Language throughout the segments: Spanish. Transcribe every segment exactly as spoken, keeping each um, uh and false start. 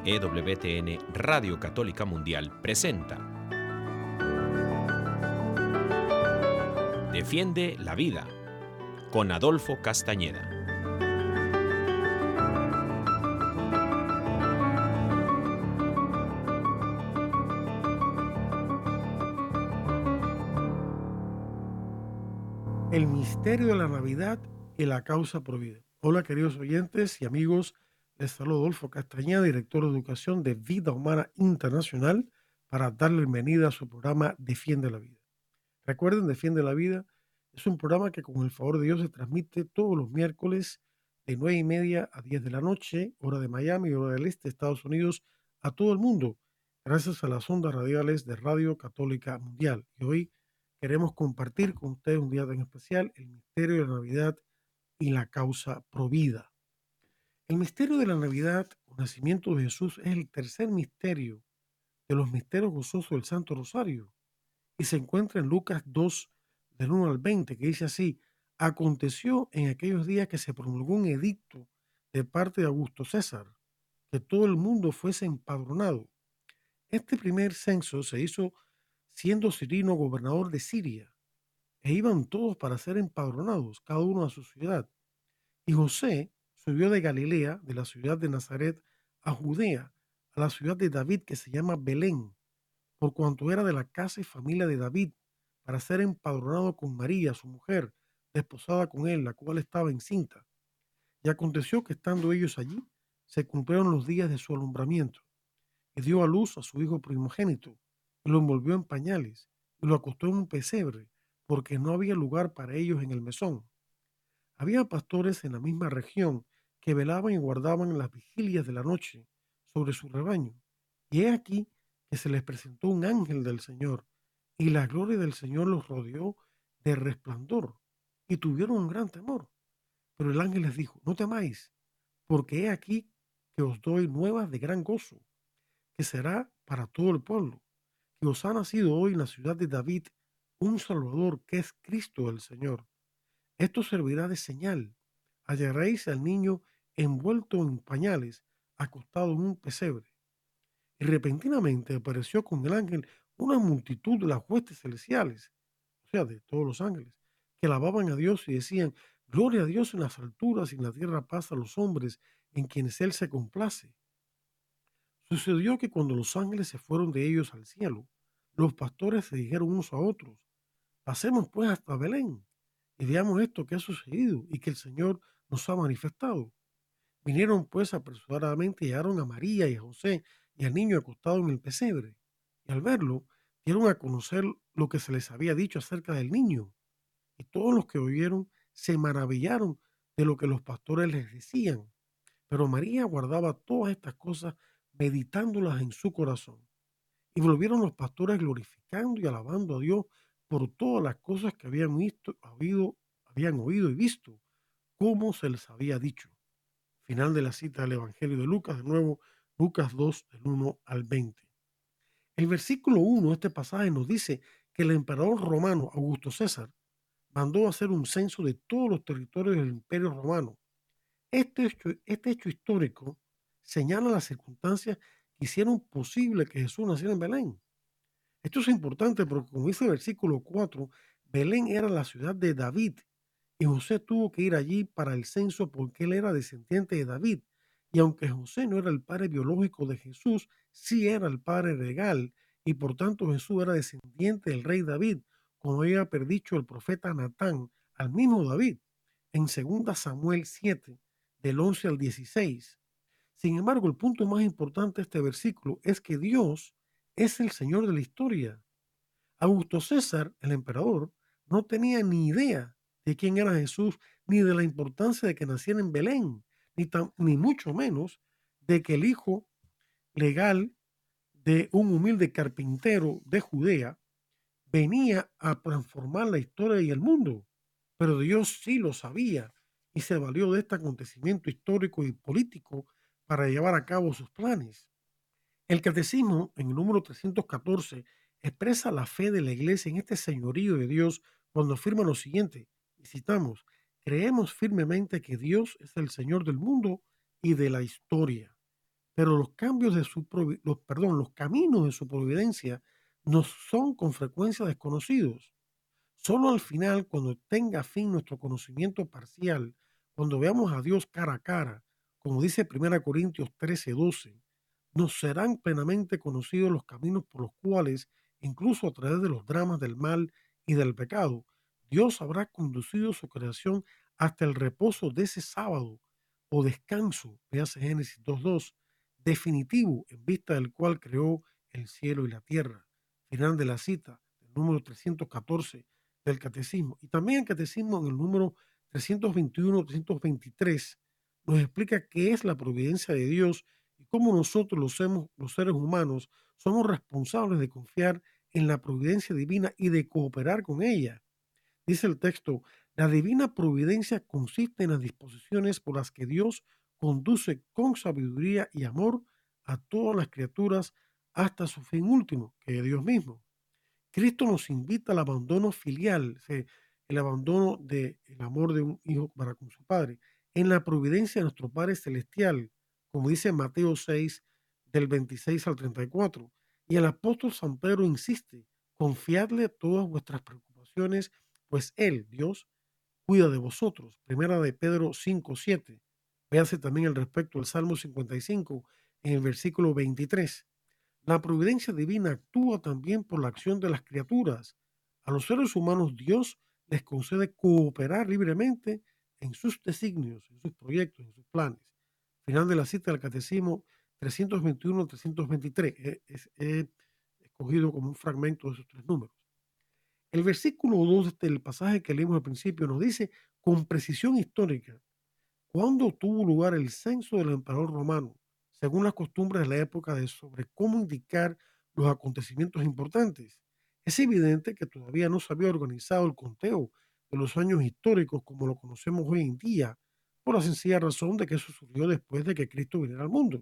E W T N Radio Católica Mundial presenta Defiende la Vida con Adolfo Castañeda. El misterio de la Navidad y la causa provida. Hola, queridos oyentes y amigos, les saludo Adolfo Castañeda, director de Educación de Vida Humana Internacional, para darle bienvenida a su programa Defiende la Vida. Recuerden, Defiende la Vida es un programa que con el favor de Dios se transmite todos los miércoles de nueve y media a diez de la noche, hora de Miami, hora del este de Estados Unidos, a todo el mundo, gracias a las ondas radiales de Radio Católica Mundial. Y hoy queremos compartir con ustedes un día tan especial, el misterio de la Navidad y la causa provida. El misterio de la Navidad o nacimiento de Jesús es el tercer misterio de los misterios gozosos del Santo Rosario y se encuentra en Lucas dos, del uno al veinte, que dice así: aconteció en aquellos días que se promulgó un edicto de parte de Augusto César, que todo el mundo fuese empadronado. Este primer censo se hizo siendo Cirino gobernador de Siria, e iban todos para ser empadronados, cada uno a su ciudad. Y José subió de Galilea, de la ciudad de Nazaret, a Judea, a la ciudad de David, que se llama Belén, por cuanto era de la casa y familia de David, para ser empadronado con María, su mujer, desposada con él, la cual estaba encinta. Y aconteció que estando ellos allí, se cumplieron los días de su alumbramiento, y dio a luz a su hijo primogénito, y lo envolvió en pañales, y lo acostó en un pesebre, porque no había lugar para ellos en el mesón. Había pastores en la misma región que velaban y guardaban las vigilias de la noche sobre su rebaño. Y he aquí que se les presentó un ángel del Señor, y la gloria del Señor los rodeó de resplandor, y tuvieron un gran temor. Pero el ángel les dijo: no temáis, porque he aquí que os doy nuevas de gran gozo, que será para todo el pueblo, que os ha nacido hoy en la ciudad de David un Salvador, que es Cristo el Señor. Esto servirá de señal: hallaréis al niño envuelto en pañales, acostado en un pesebre. Y repentinamente apareció con el ángel una multitud de las huestes celestiales, o sea, de todos los ángeles, que alababan a Dios y decían: gloria a Dios en las alturas y en la tierra paz a los hombres en quienes Él se complace. Sucedió que cuando los ángeles se fueron de ellos al cielo, los pastores se dijeron unos a otros: pasemos pues hasta Belén y veamos esto que ha sucedido y que el Señor nos ha manifestado. Vinieron pues apresuradamente y hallaron a María y a José y al niño acostado en el pesebre. Y al verlo, dieron a conocer lo que se les había dicho acerca del niño. Y todos los que oyeron se maravillaron de lo que los pastores les decían. Pero María guardaba todas estas cosas, meditándolas en su corazón. Y volvieron los pastores glorificando y alabando a Dios por todas las cosas que habían visto, habido, habían oído y visto, como se les había dicho. Final de la cita del Evangelio de Lucas, de nuevo, Lucas dos, del uno al veinte. El versículo uno de este pasaje nos dice que el emperador romano Augusto César mandó hacer un censo de todos los territorios del Imperio Romano. Este hecho, este hecho histórico señala las circunstancias que hicieron posible que Jesús naciera en Belén. Esto es importante porque, como dice el versículo cuatro, Belén era la ciudad de David y José tuvo que ir allí para el censo porque él era descendiente de David. Y aunque José no era el padre biológico de Jesús, sí era el padre legal, y por tanto Jesús era descendiente del rey David, como había predicho el profeta Natán al mismo David en dos Samuel siete, del once al dieciséis. Sin embargo, el punto más importante de este versículo es que Dios es el Señor de la historia. Augusto César, el emperador, no tenía ni idea de quién era Jesús, ni de la importancia de que naciera en Belén, ni, tan, ni mucho menos de que el hijo legal de un humilde carpintero de Judea venía a transformar la historia y el mundo. Pero Dios sí lo sabía y se valió de este acontecimiento histórico y político para llevar a cabo sus planes. El catecismo, en el número trescientos catorce, expresa la fe de la iglesia en este señorío de Dios cuando afirma lo siguiente, y citamos: creemos firmemente que Dios es el Señor del mundo y de la historia. pero los cambios de su provi- los, perdón, los caminos de su providencia no son con frecuencia desconocidos. Solo al final, cuando tenga fin nuestro conocimiento parcial, cuando veamos a Dios cara a cara, como dice primera Corintios trece doce, nos serán plenamente conocidos los caminos por los cuales, incluso a través de los dramas del mal y del pecado, Dios habrá conducido su creación hasta el reposo de ese sábado o descanso, véase Génesis dos dos, definitivo en vista del cual creó el cielo y la tierra. Final de la cita, el número trescientos catorce del catecismo. Y también el catecismo en el número trescientos veintiuno, trescientos veintitrés nos explica qué es la providencia de Dios y cómo nosotros los, hemos- los seres humanos somos responsables de confiar en la providencia divina y de cooperar con ella. Dice el texto, la divina providencia consiste en las disposiciones por las que Dios conduce con sabiduría y amor a todas las criaturas hasta su fin último, que es Dios mismo. Cristo nos invita al abandono filial, se- el abandono del amor de un hijo para con su padre, en la providencia de nuestro Padre Celestial, como dice Mateo seis, del veintiséis al treinta y cuatro. Y el apóstol San Pedro insiste, confiadle todas vuestras preocupaciones, pues Él, Dios, cuida de vosotros. Primera de Pedro cinco siete. Véase también al respecto el Salmo cincuenta y cinco en el versículo veintitrés. La providencia divina actúa también por la acción de las criaturas. A los seres humanos Dios les concede cooperar libremente en sus designios, en sus proyectos, en sus planes. Final de la cita del Catecismo trescientos veintiuno trescientos veintitrés. He, es- he escogido como un fragmento de esos tres números. El versículo dos del pasaje que leímos al principio nos dice con precisión histórica cuándo tuvo lugar el censo del emperador romano, según las costumbres de la época de sobre cómo indicar los acontecimientos importantes. Es evidente que todavía no se había organizado el conteo de los años históricos como lo conocemos hoy en día, por la sencilla razón de que eso surgió después de que Cristo viniera al mundo.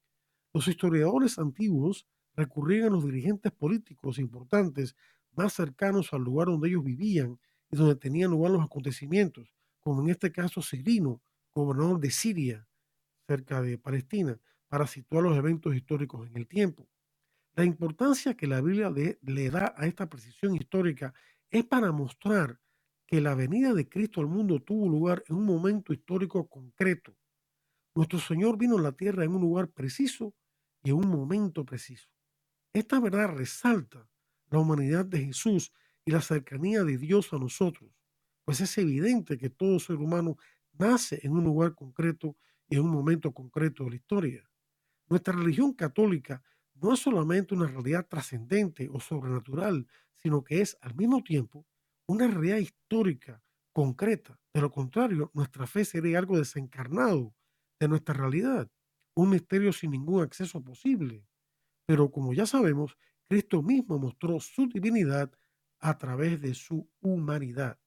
Los historiadores antiguos recurrían a los dirigentes políticos importantes más cercanos al lugar donde ellos vivían y donde tenían lugar los acontecimientos, como en este caso Cirino, gobernador de Siria, cerca de Palestina, para situar los eventos históricos en el tiempo. La importancia que la Biblia le, le da a esta precisión histórica es para mostrar que la venida de Cristo al mundo tuvo lugar en un momento histórico concreto. Nuestro Señor vino a la tierra en un lugar preciso y en un momento preciso. Esta verdad resalta la humanidad de Jesús y la cercanía de Dios a nosotros, pues es evidente que todo ser humano nace en un lugar concreto y en un momento concreto de la historia. Nuestra religión católica no es solamente una realidad trascendente o sobrenatural, sino que es al mismo tiempo una realidad histórica, concreta. De lo contrario, nuestra fe sería algo desencarnado de nuestra realidad, un misterio sin ningún acceso posible. Pero como ya sabemos, Cristo mismo mostró su divinidad a través de su humanidad.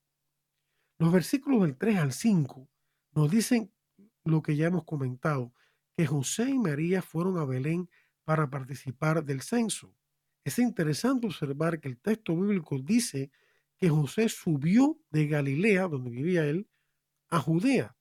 Los versículos del tres al cinco nos dicen lo que ya hemos comentado, que José y María fueron a Belén para participar del censo. Es interesante observar que el texto bíblico dice que José subió de Galilea, donde vivía él, a Judea,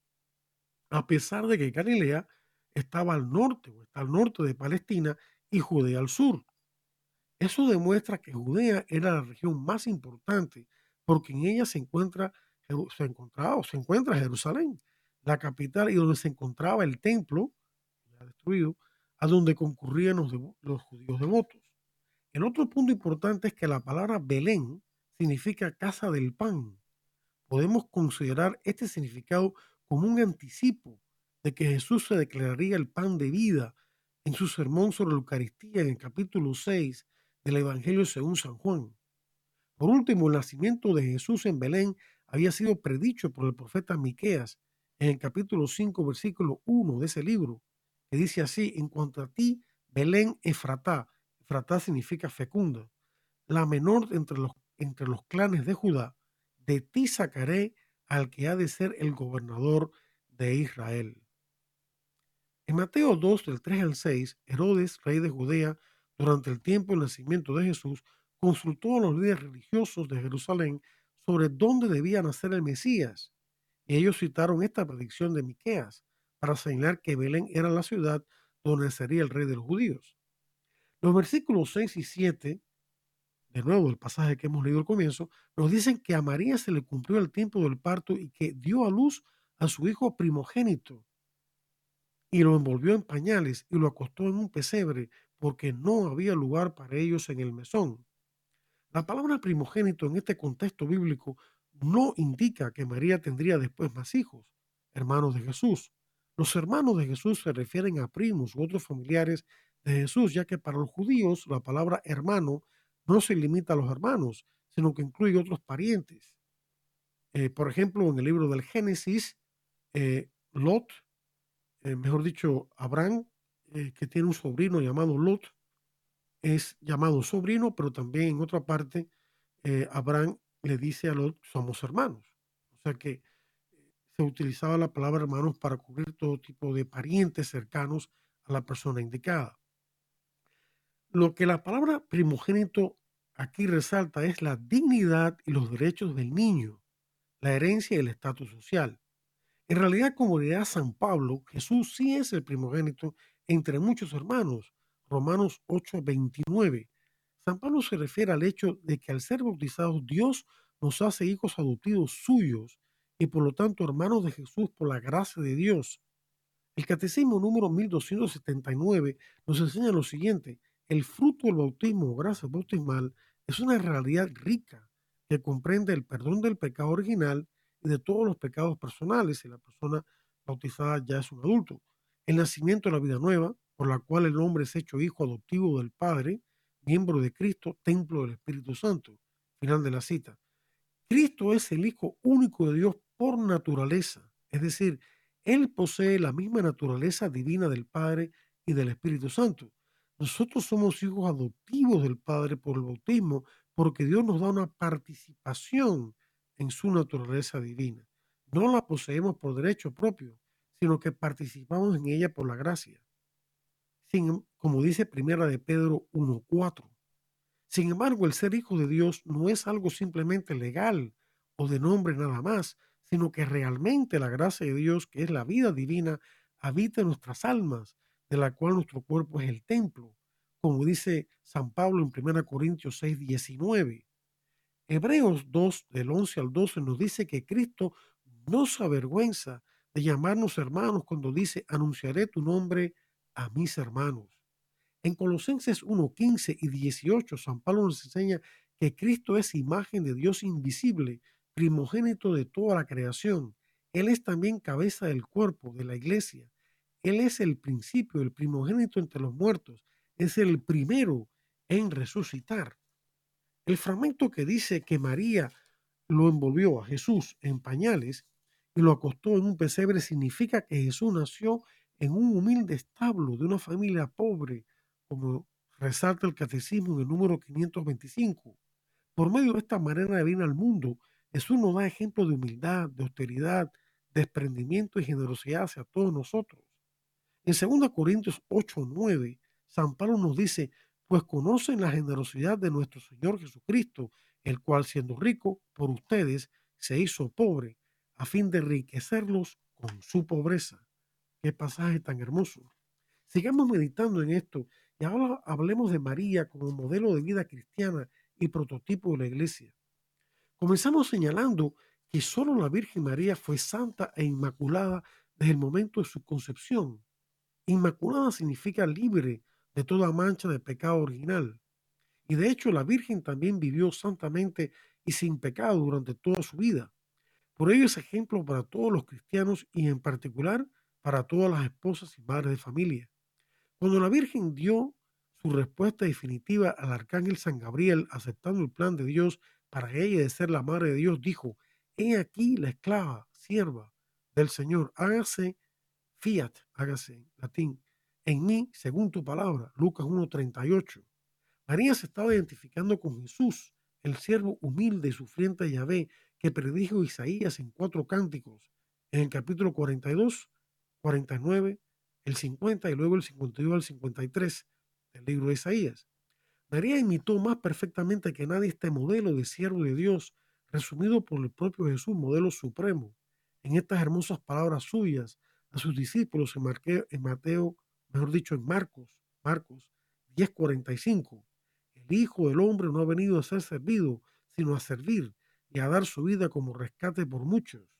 a pesar de que Galilea estaba al norte o está al norte de Palestina y Judea al sur. Eso demuestra que Judea era la región más importante porque en ella se encuentra, Jeru- se encontraba o se encuentra Jerusalén, la capital y donde se encontraba el templo, ya destruido, a donde concurrían los, devo- los judíos devotos. El otro punto importante es que la palabra Belén significa casa del pan. Podemos considerar este significado como un anticipo de que Jesús se declararía el pan de vida en su sermón sobre la Eucaristía en el capítulo seis del Evangelio según San Juan. Por último, el nacimiento de Jesús en Belén había sido predicho por el profeta Miqueas en el capítulo cinco, versículo uno de ese libro, que dice así: en cuanto a ti, Belén Efratá, Efratá significa fecunda, la menor entre los, entre los clanes de Judá, de ti sacaré al que ha de ser el gobernador de Israel. En Mateo dos, del tres al seis, Herodes, rey de Judea, durante el tiempo del nacimiento de Jesús, consultó a los líderes religiosos de Jerusalén sobre dónde debía nacer el Mesías. Y ellos citaron esta predicción de Miqueas para señalar que Belén era la ciudad donde nacería el rey de los judíos. Los versículos seis y siete, de nuevo el pasaje que hemos leído al comienzo, nos dicen que a María se le cumplió el tiempo del parto y que dio a luz a su hijo primogénito y lo envolvió en pañales y lo acostó en un pesebre porque no había lugar para ellos en el mesón. La palabra primogénito en este contexto bíblico no indica que María tendría después más hijos, hermanos de Jesús. Los hermanos de Jesús se refieren a primos u otros familiares de Jesús, ya que para los judíos la palabra hermano no se limita a los hermanos, sino que incluye otros parientes. Eh, por ejemplo, en el libro del Génesis, eh, Lot, eh, mejor dicho, Abraham, eh, que tiene un sobrino llamado Lot, es llamado sobrino, pero también en otra parte eh, Abraham le dice a Lot, somos hermanos. O sea que se utilizaba la palabra hermanos para cubrir todo tipo de parientes cercanos a la persona indicada. Lo que la palabra primogénito aquí resalta es la dignidad y los derechos del niño, la herencia y el estatus social. En realidad, como diría San Pablo, Jesús sí es el primogénito entre muchos hermanos. Romanos ocho veintinueve. San Pablo se refiere al hecho de que al ser bautizados Dios nos hace hijos adoptivos suyos y por lo tanto hermanos de Jesús por la gracia de Dios. El Catecismo número mil doscientos setenta y nueve nos enseña lo siguiente: el fruto del bautismo o gracia bautismal es una realidad rica que comprende el perdón del pecado original y de todos los pecados personales si la persona bautizada ya es un adulto, el nacimiento de la vida nueva, por la cual el hombre es hecho hijo adoptivo del Padre, miembro de Cristo, templo del Espíritu Santo. Final de la cita. Cristo es el Hijo único de Dios por naturaleza, es decir, Él posee la misma naturaleza divina del Padre y del Espíritu Santo. Nosotros somos hijos adoptivos del Padre por el bautismo, porque Dios nos da una participación en su naturaleza divina. No la poseemos por derecho propio, sino que participamos en ella por la gracia. Sin, como dice Primera de Pedro uno cuatro. Sin embargo, el ser hijo de Dios no es algo simplemente legal o de nombre nada más, sino que realmente la gracia de Dios, que es la vida divina, habita en nuestras almas, de la cual nuestro cuerpo es el templo, como dice San Pablo en primera Corintios seis diecinueve. Hebreos dos, del once al doce, nos dice que Cristo no se avergüenza de llamarnos hermanos cuando dice, anunciaré tu nombre a mis hermanos. En Colosenses uno quince y dieciocho, San Pablo nos enseña que Cristo es imagen de Dios invisible, primogénito de toda la creación. Él es también cabeza del cuerpo, de la iglesia. Él es el principio, el primogénito entre los muertos. Es el primero en resucitar. El fragmento que dice que María lo envolvió a Jesús en pañales y lo acostó en un pesebre significa que Jesús nació en un humilde establo de una familia pobre, como resalta el catecismo en el número quinientos veinticinco. Por medio de esta manera de venir al mundo, Jesús nos da ejemplo de humildad, de austeridad, desprendimiento y generosidad hacia todos nosotros. En segunda Corintios ocho nueve, San Pablo nos dice, pues conocen la generosidad de nuestro Señor Jesucristo, el cual siendo rico por ustedes se hizo pobre, a fin de enriquecerlos con su pobreza. Qué pasaje tan hermoso. Sigamos meditando en esto y ahora hablemos de María como modelo de vida cristiana y prototipo de la iglesia. Comenzamos señalando que solo la Virgen María fue santa e inmaculada desde el momento de su concepción. Inmaculada significa libre de toda mancha de pecado original. Y de hecho la Virgen también vivió santamente y sin pecado durante toda su vida. Por ello es ejemplo para todos los cristianos y en particular para todas las esposas y madres de familia. Cuando la Virgen dio su respuesta definitiva al arcángel San Gabriel, aceptando el plan de Dios para ella de ser la madre de Dios, dijo, he aquí la esclava, sierva del Señor, hágase fiat, hágase en latín, en mí según tu palabra. Lucas uno treinta y ocho. María se estaba identificando con Jesús, el siervo humilde y sufriente de Yahvé, que predijo Isaías en cuatro cánticos, en el capítulo cuarenta y dos, cuarenta y nueve, el cincuenta y luego el cincuenta y dos al cincuenta y tres del libro de Isaías. María imitó más perfectamente que nadie este modelo de siervo de Dios, resumido por el propio Jesús, modelo supremo, en estas hermosas palabras suyas a sus discípulos en Mateo, en Mateo mejor dicho, en Marcos, Marcos diez cuarenta y cinco. El Hijo del Hombre no ha venido a ser servido, sino a servir y a dar su vida como rescate por muchos.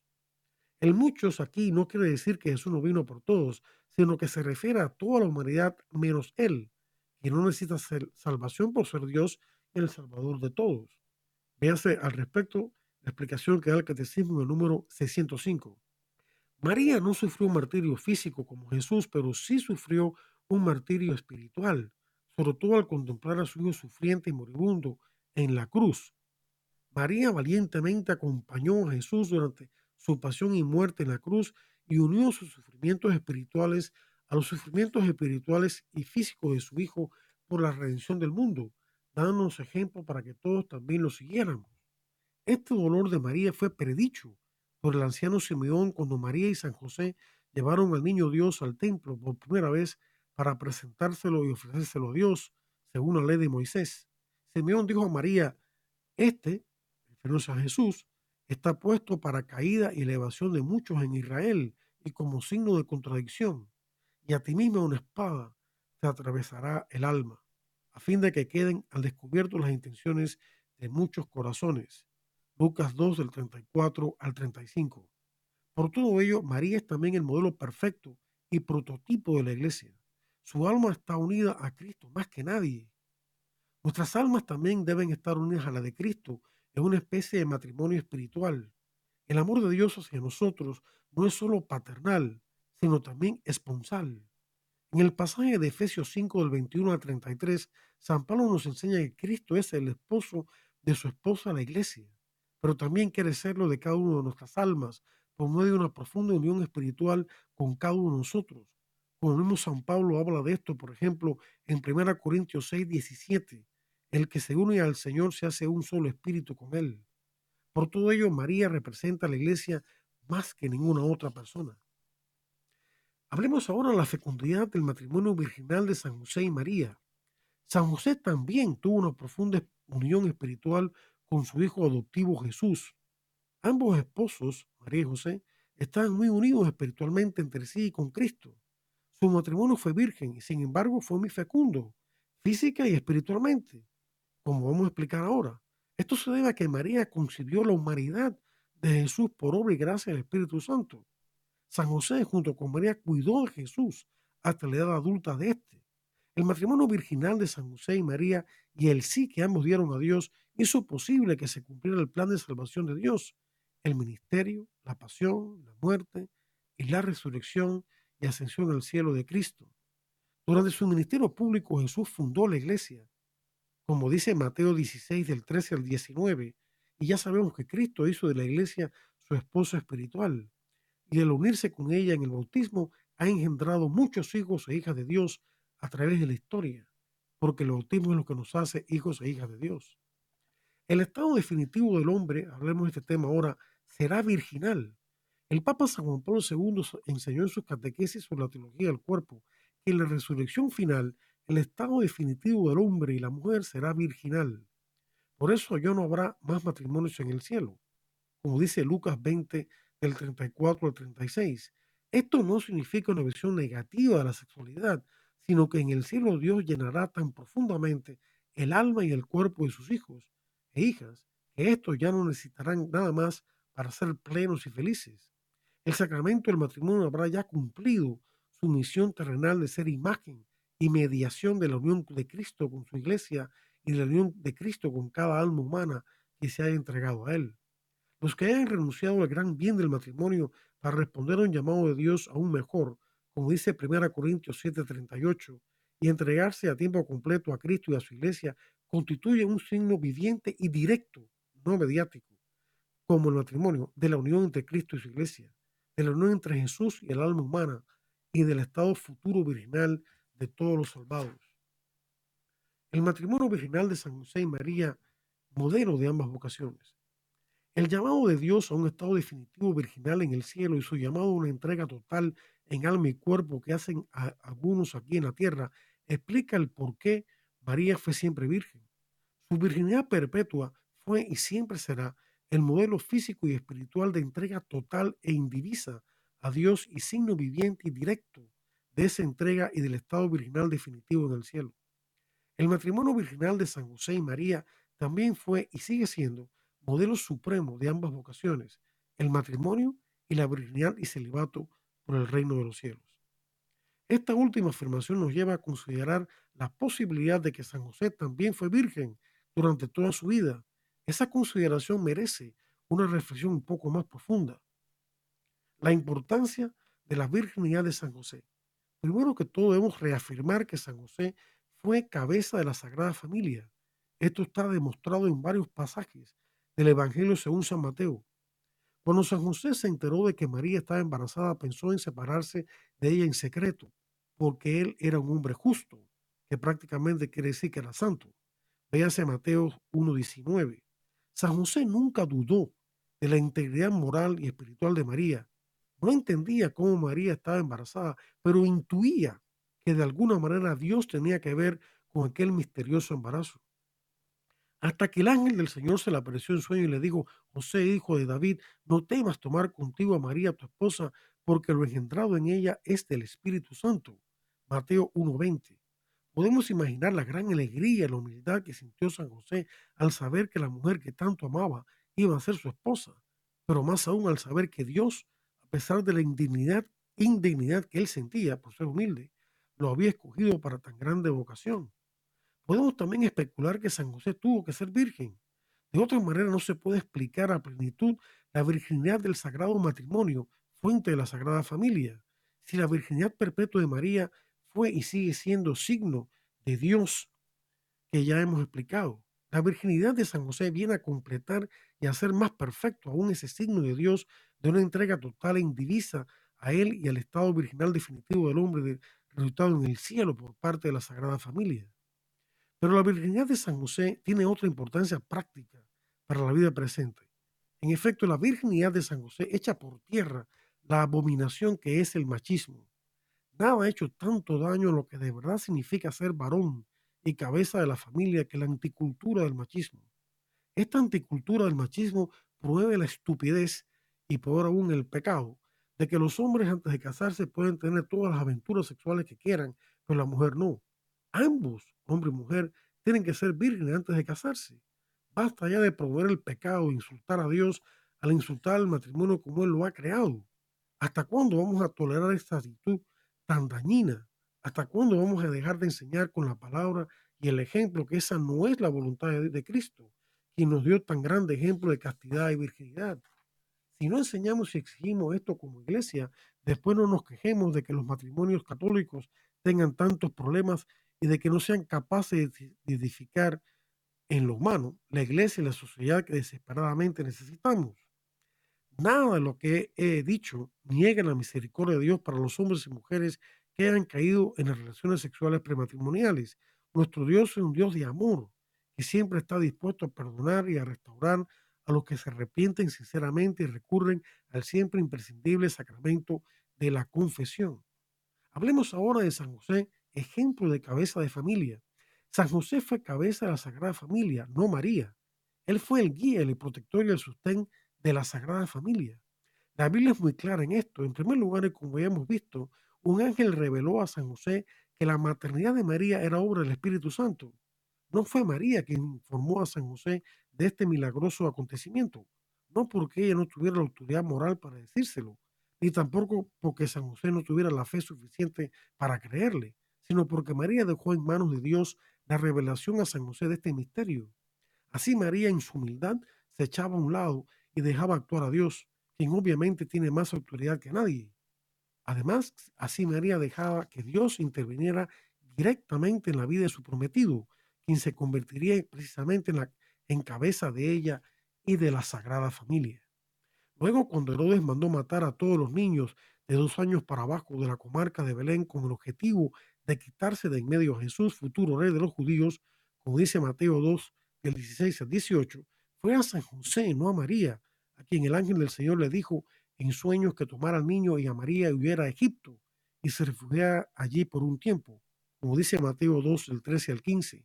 El muchos aquí no quiere decir que Jesús no vino por todos, sino que se refiere a toda la humanidad menos Él, que no necesita ser salvación por ser Dios y el Salvador de todos. Véase al respecto la explicación que da el Catecismo en el número seiscientos cinco. María no sufrió un martirio físico como Jesús, pero sí sufrió un martirio espiritual, sobre todo al contemplar a su hijo sufriente y moribundo en la cruz. María valientemente acompañó a Jesús durante su pasión y muerte en la cruz y unió sus sufrimientos espirituales a los sufrimientos espirituales y físicos de su Hijo por la redención del mundo, dándonos ejemplo para que todos también lo siguiéramos. Este dolor de María fue predicho por el anciano Simeón cuando María y San José llevaron al niño Dios al templo por primera vez para presentárselo y ofrecérselo a Dios, según la ley de Moisés. Simeón dijo a María: este, refiriéndose a Jesús, está puesto para caída y elevación de muchos en Israel y como signo de contradicción. Y a ti misma una espada te atravesará el alma, a fin de que queden al descubierto las intenciones de muchos corazones. Lucas dos del treinta y cuatro al treinta y cinco. Por todo ello, María es también el modelo perfecto y prototipo de la iglesia. Su alma está unida a Cristo más que nadie. Nuestras almas también deben estar unidas a la de Cristo en una especie de matrimonio espiritual. El amor de Dios hacia nosotros no es solo paternal, sino también esponsal. En el pasaje de Efesios cinco del veintiuno al treinta y tres, San Pablo nos enseña que Cristo es el esposo de su esposa, la iglesia, pero también quiere serlo de cada uno de nuestras almas por medio de una profunda unión espiritual con cada uno de nosotros. Como el mismo San Pablo habla de esto, por ejemplo, en primera Corintios seis diecisiete, el que se une al Señor se hace un solo espíritu con él. Por todo ello, María representa a la iglesia más que ninguna otra persona. Hablemos ahora de la fecundidad del matrimonio virginal de San José y María. San José también tuvo una profunda unión espiritual con su hijo adoptivo Jesús. Ambos esposos, María y José, estaban muy unidos espiritualmente entre sí y con Cristo. Su matrimonio fue virgen y sin embargo fue muy fecundo, física y espiritualmente, como vamos a explicar ahora. Esto se debe a que María concibió la humanidad de Jesús por obra y gracia del Espíritu Santo. San José, junto con María, cuidó de Jesús hasta la edad adulta de este. El matrimonio virginal de San José y María y el sí que ambos dieron a Dios hizo posible que se cumpliera el plan de salvación de Dios, el ministerio, la pasión, la muerte y la resurrección y ascensión al cielo de Cristo. Durante su ministerio público, Jesús fundó la iglesia, como dice Mateo dieciséis del trece al diecinueve, y ya sabemos que Cristo hizo de la iglesia su esposo espiritual y al unirse con ella en el bautismo ha engendrado muchos hijos e hijas de Dios a través de la historia, porque el bautismo es lo que nos hace hijos e hijas de Dios. El estado definitivo del hombre, hablemos de este tema ahora, será virginal. El Papa San Juan Pablo segundo so- enseñó en sus catequesis sobre la teología del cuerpo que en la resurrección final el estado definitivo del hombre y la mujer será virginal. Por eso ya no habrá más matrimonios en el cielo, como dice Lucas veinte, del treinta y cuatro al treinta y seis. Esto no significa una visión negativa de la sexualidad, sino que en el cielo Dios llenará tan profundamente el alma y el cuerpo de sus hijos e hijas, que estos ya no necesitarán nada más para ser plenos y felices. El sacramento del matrimonio habrá ya cumplido su misión terrenal de ser imagen y mediación de la unión de Cristo con su iglesia y de la unión de Cristo con cada alma humana que se haya entregado a Él. Los que hayan renunciado al gran bien del matrimonio para responder a un llamado de Dios aún mejor, como dice primera Corintios siete treinta y ocho, y entregarse a tiempo completo a Cristo y a su iglesia, constituye un signo viviente y directo, no mediático, como el matrimonio, de la unión entre Cristo y su iglesia, de la unión entre Jesús y el alma humana, y del estado futuro virginal de todos los salvados. El matrimonio virginal de San José y María, modelo de ambas vocaciones. El llamado de Dios a un estado definitivo virginal en el cielo y su llamado a una entrega total en alma y cuerpo que hacen a algunos aquí en la tierra explica el por qué María fue siempre virgen. Su virginidad perpetua fue y siempre será el modelo físico y espiritual de entrega total e indivisa a Dios y signo viviente y directo de esa entrega y del estado virginal definitivo en el cielo. El matrimonio virginal de San José y María también fue y sigue siendo modelo supremo de ambas vocaciones, el matrimonio y la virginidad y celibato por el reino de los cielos. Esta última afirmación nos lleva a considerar la posibilidad de que San José también fue virgen durante toda su vida. Esa consideración merece una reflexión un poco más profunda. La importancia de la virginidad de San José. Primero que todo, debemos reafirmar que San José fue cabeza de la Sagrada Familia. Esto está demostrado en varios pasajes del Evangelio según San Mateo. Cuando San José se enteró de que María estaba embarazada, pensó en separarse de ella en secreto, porque él era un hombre justo, que prácticamente quiere decir que era santo. Véase Mateo uno diecinueve. San José nunca dudó de la integridad moral y espiritual de María. No entendía cómo María estaba embarazada, pero intuía que de alguna manera Dios tenía que ver con aquel misterioso embarazo. Hasta que el ángel del Señor se le apareció en sueño y le dijo: José, hijo de David, no temas tomar contigo a María, tu esposa, porque lo engendrado en ella es del Espíritu Santo. Mateo uno veinte. Podemos imaginar la gran alegría y la humildad que sintió San José al saber que la mujer que tanto amaba iba a ser su esposa, pero más aún al saber que Dios, a pesar de la indignidad, indignidad que él sentía por ser humilde, lo había escogido para tan grande vocación. Podemos también especular que San José tuvo que ser virgen. De otra manera, no se puede explicar a plenitud la virginidad del sagrado matrimonio, fuente de la Sagrada Familia. Si la virginidad perpetua de María fue y sigue siendo signo de Dios que ya hemos explicado, la virginidad de San José viene a completar y a hacer más perfecto aún ese signo de Dios de una entrega total e indivisa a Él y al estado virginal definitivo del hombre de- resultado en el cielo por parte de la Sagrada Familia. Pero la virginidad de San José tiene otra importancia práctica para la vida presente. En efecto, la virginidad de San José echa por tierra la abominación que es el machismo. Nada ha hecho tanto daño a lo que de verdad significa ser varón y cabeza de la familia que la anticultura del machismo. Esta anticultura del machismo promueve la estupidez y peor aún el pecado de que los hombres antes de casarse pueden tener todas las aventuras sexuales que quieran, pero la mujer no. Ambos, hombre y mujer, tienen que ser vírgenes antes de casarse. Basta ya de promover el pecado e insultar a Dios al insultar al matrimonio como Él lo ha creado. ¿Hasta cuándo vamos a tolerar esta actitud tan dañina? ¿Hasta cuándo vamos a dejar de enseñar con la palabra y el ejemplo que esa no es la voluntad de, de Cristo, quien nos dio tan grande ejemplo de castidad y virginidad? Si no enseñamos y exigimos esto como iglesia, después no nos quejemos de que los matrimonios católicos tengan tantos problemas y de que no sean capaces de de edificar en lo humano la iglesia y la sociedad que desesperadamente necesitamos. Nada de lo que he dicho niega la misericordia de Dios para los hombres y mujeres que hayan caído en las relaciones sexuales prematrimoniales. Nuestro Dios es un Dios de amor, que siempre está dispuesto a perdonar y a restaurar a los que se arrepienten sinceramente y recurren al siempre imprescindible sacramento de la confesión. Hablemos ahora de San José, ejemplo de cabeza de familia. San José fue cabeza de la Sagrada Familia, no María. Él fue el guía, el protector y el sostén de la Sagrada Familia. La Biblia es muy clara en esto. En primer lugar, y como ya hemos visto, un ángel reveló a San José que la maternidad de María era obra del Espíritu Santo. No fue María quien informó a San José de este milagroso acontecimiento, no porque ella no tuviera la autoridad moral para decírselo, ni tampoco porque San José no tuviera la fe suficiente para creerle, sino porque María dejó en manos de Dios la revelación a San José de este misterio. Así María en su humildad se echaba a un lado y dejaba actuar a Dios, quien obviamente tiene más autoridad que nadie. Además, así María dejaba que Dios interviniera directamente en la vida de su prometido, quien se convertiría precisamente en la en cabeza de ella y de la Sagrada Familia. Luego, cuando Herodes mandó matar a todos los niños de dos años para abajo de la comarca de Belén con el objetivo de quitarse de en medio a Jesús, futuro rey de los judíos, como dice Mateo dos, del dieciséis al dieciocho, fue a San José, no a María, a quien el ángel del Señor le dijo en sueños que tomara al niño y a María y huyera a Egipto y se refugiara allí por un tiempo, como dice Mateo dos, del trece al quince.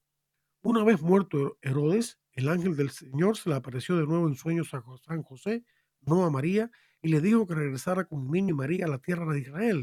Una vez muerto Herodes, el ángel del Señor se le apareció de nuevo en sueños a Jo- San José, no a María, y le dijo que regresara con el niño y María a la tierra de Israel,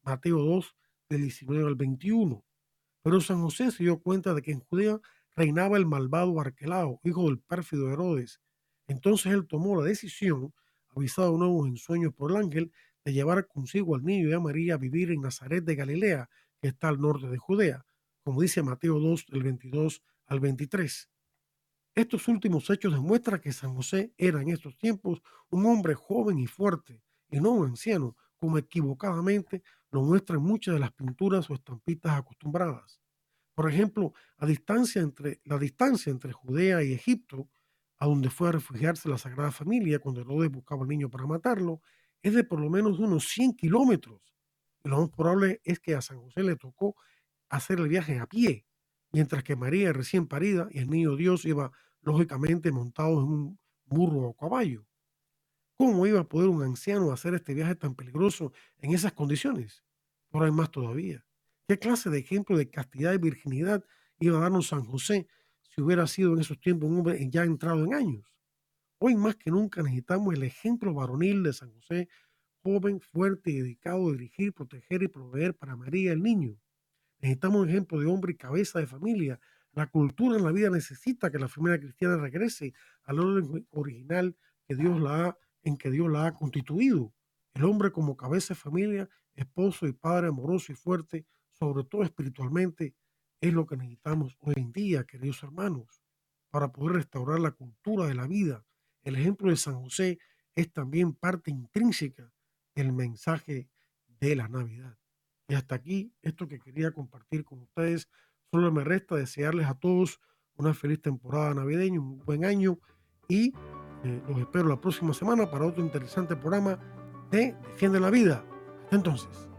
Mateo dos, del diecinueve al veintiuno. Pero San José se dio cuenta de que en Judea reinaba el malvado Arquelao, hijo del pérfido Herodes. Entonces él tomó la decisión, avisado de nuevo en sueños por el ángel, de llevar consigo al niño y a María a vivir en Nazaret de Galilea, que está al norte de Judea, como dice Mateo dos, del veintidós al veintitrés. Estos últimos hechos demuestran que San José era en estos tiempos un hombre joven y fuerte, y no un anciano, como equivocadamente lo muestran muchas de las pinturas o estampitas acostumbradas. Por ejemplo, a distancia entre, la distancia entre Judea y Egipto, a donde fue a refugiarse la Sagrada Familia cuando Herodes buscaba al niño para matarlo, es de por lo menos unos cien kilómetros. Y lo más probable es que a San José le tocó hacer el viaje a pie, mientras que María, recién parida, y el niño Dios iba lógicamente montado en un burro o caballo. ¿Cómo iba a poder un anciano hacer este viaje tan peligroso en esas condiciones? Ahora hay más todavía. ¿Qué clase de ejemplo de castidad y virginidad iba a darnos San José si hubiera sido en esos tiempos un hombre ya entrado en años? Hoy más que nunca necesitamos el ejemplo varonil de San José, joven, fuerte y dedicado a dirigir, proteger y proveer para María el niño. Necesitamos un ejemplo de hombre y cabeza de familia. La cultura en la vida necesita que la familia cristiana regrese al orden original que Dios la ha, en que Dios la ha constituido. El hombre como cabeza de familia, esposo y padre amoroso y fuerte, sobre todo espiritualmente, es lo que necesitamos hoy en día, queridos hermanos, para poder restaurar la cultura de la vida. El ejemplo de San José es también parte intrínseca del mensaje de la Navidad. Y hasta aquí esto que quería compartir con ustedes. Solo me resta desearles a todos una feliz temporada navideña, un buen año y eh, los espero la próxima semana para otro interesante programa de Defiende la Vida. Hasta entonces.